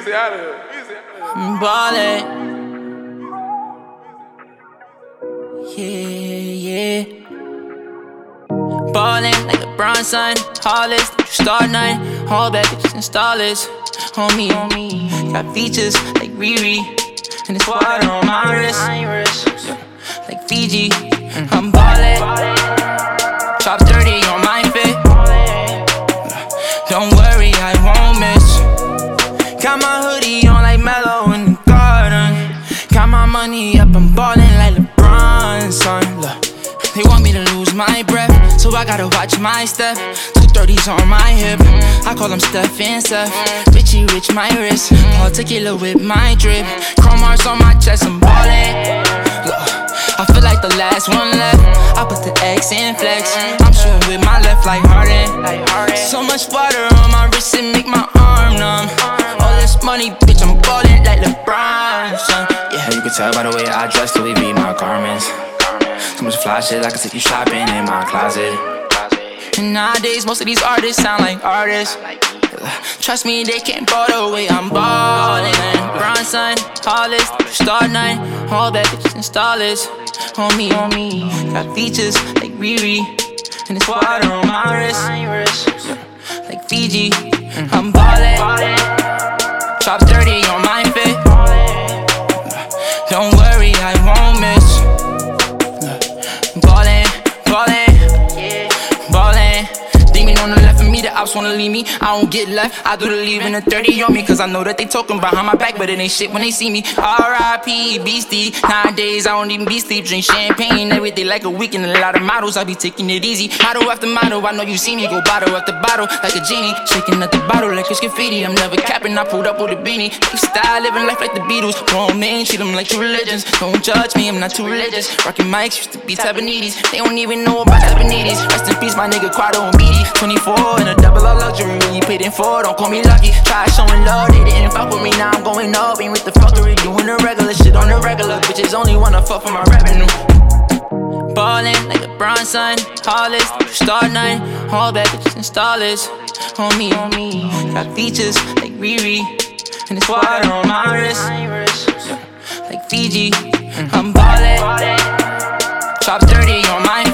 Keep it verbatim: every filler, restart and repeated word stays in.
Easy out of here. Easy out of here. I'm ballin'. Yeah, yeah. Ballin' like LeBron, son. Hollis, start nine. All bad bitches and starlets. On me, on me. Got features like Riri. And it's water on my wrist. Like Fiji. I'm ballin'. Chop thirty on my fit. Don't worry, I won't miss. Got my hoodie on like Mellow in the garden. Got my money up, I'm ballin' like LeBron, son. Look, they want me to lose my breath, so I gotta watch my step. Two thirties on my hip, I call them Steph and Seth. Richie rich my wrist, particular with my drip. Chrome hearts on my chest, I'm ballin'. Look, I feel like the last one left. I put the X in flex. I'm shooting with my left like Harden. So much water on my wrist, it make my arm numb. All this money, bitch, I'm ballin' like LeBron, son. Yeah, you can tell by the way I dress till we be my garments. So much fly shit, I can take you shopping in my closet. And nowadays, most of these artists sound like artists. Trust me, they can't ball the way I'm ballin'. LeBron, son, Hollis, star nine. All bad bitches and starlets. On me, on me. Got features like Riri. And it's water on my wrist. Like Fiji. I'm ballin'. Chop thirty on my fit. Don't worry, I won't miss. Ballin', ballin', ballin'. Demon on the left of me, the ops wanna leave me. I don't get left, I do the leaving a thirty on me. Cause I know that they talking behind my back, but it ain't shit when they see me. R I P Beastie. Nowadays I don't even be sleep, drink champagne every day like a weekend. A lot of models, I be taking it easy. Model after model, I know you see me. Go bottle after bottle, like a genie. Shaking at the bottle like it's graffiti. I'm never capping, I pulled up with a beanie. Style, living life like the Beatles. Grown men, treat them like true religions. Don't judge me, I'm not too religious. Rockin' mics, used to be Tabanetes. They don't even know about Tabanetes. Rest in peace, my nigga Quado and Beatty. twenty-four in a double up luxury, you paid in for, don't call me lucky. Try showing love, they didn't fuck with me, now I'm going up. Ain't with the fuckery, doing the regular shit on the regular. Bitches only wanna fuck for my revenue. Ballin' like LeBron, son, Hollis, star nine. All bad bitches and starlets. On me, on me. Got features like Riri. And it's water on my wrist. Like Fiji. I'm ballin'. Chop thirty on my